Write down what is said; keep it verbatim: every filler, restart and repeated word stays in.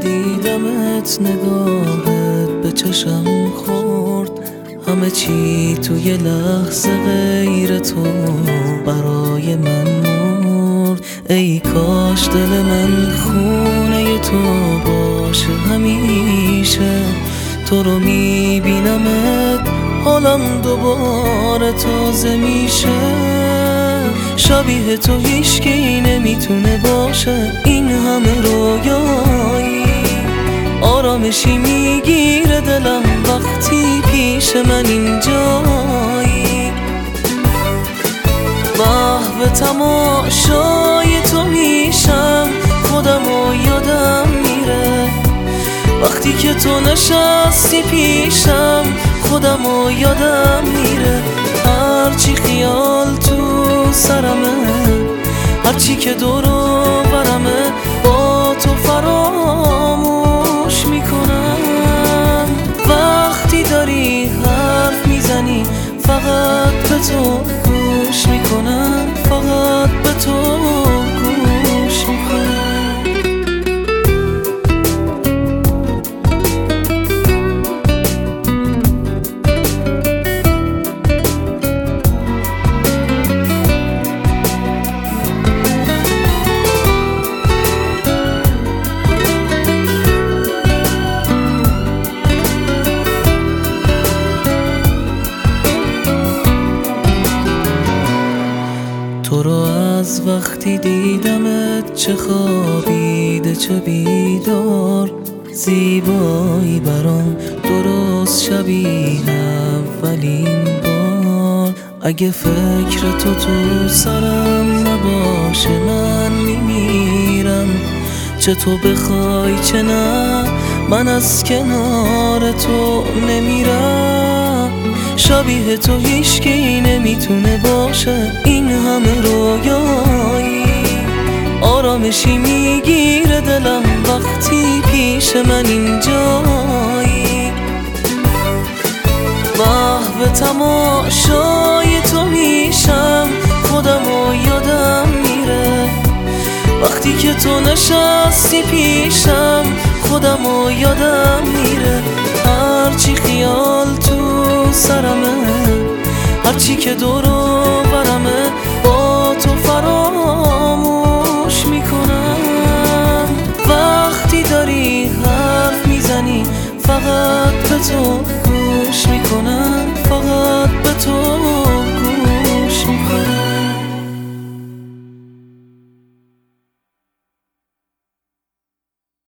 دیدمت نگاهت به چشم خورد، همه چی توی لحظه غیر تو برای من مرد. ای کاش دل من خونه تو باشه همیشه، تو رو میبینمت حالم دوباره تازه میشه. شبیه تو هیچکی نمیتونه باشه، این همه رویایی آرامشی میگیره دلم وقتی پیش من اینجایی. محو تماشای تو میشم، خودمو یادم میره وقتی که تو نشستی پیشم، خودمو یادم میره. هرچی خیال تو سرمه، هرچی که دور و برمه، با تو فراموش میکنم. وقتی داری حرف میزنی فقط به تو گوش میکنم، فقط به تو گوش میکنم. تو رو از وقتی دیدمت، چه خوابیده چه بیدار، زیبایی برام درست شبیه اولین بار. اگه فکر تو تو سرم نباشه من میمیرم، چه تو بخوای چه نه من از کنار تو نمیرم. شبیه تو هیچکی نمیتونه باشه، این همه رویایی آرامشی میگیره دلم وقتی پیش من اینجایی. محو تماشای تو میشم، خودمو یادم میره وقتی که تو نشستی پیشم، خودمو یادم میره. هرچی خیال تو سرمه، هرچی که دور و برمه، با تو فراموش میکنم. وقتی داری حرف میزنی فقط به تو گوش میکنم، فقط به تو